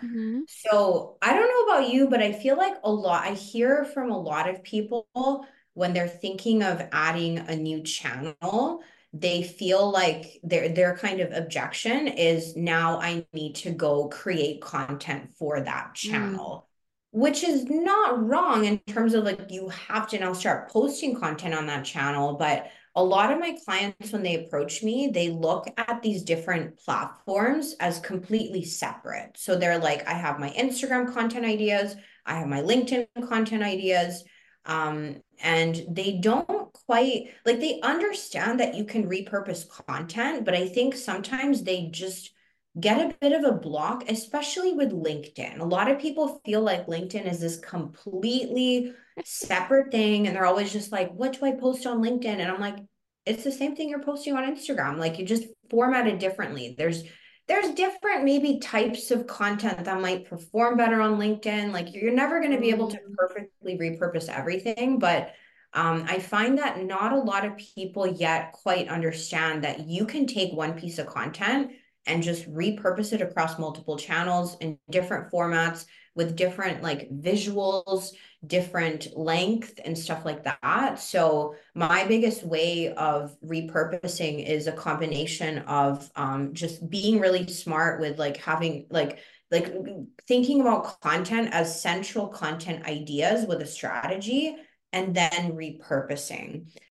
Mm-hmm. So I don't know about you, but I feel like I hear from a lot of people when they're thinking of adding a new channel, they feel like their kind of objection is now I need to go create content for that Mm. channel, which is not wrong in terms of like you have to now start posting content on that channel, but a lot of my clients, when they approach me, they look at these different platforms as completely separate. So they're like, I have my Instagram content ideas, I have my LinkedIn content ideas. And they don't quite like they understand that you can repurpose content, but I think sometimes they just get a bit of a block, especially with LinkedIn. A lot of people feel like LinkedIn is this completely separate thing, and they're always just like, what do I post on LinkedIn? And I'm like, it's the same thing you're posting on Instagram. Like you just format it differently. There's different maybe types of content that might perform better on LinkedIn. Like you're never going to be able to Mm. perfectly repurpose everything, but I find that not a lot of people yet quite understand that you can take one piece of content and just repurpose it across multiple channels in different formats with different like visuals, different length and stuff like that. So my biggest way of repurposing is a combination of just being really smart with like having like thinking about content as central content ideas with a strategy and then repurposing.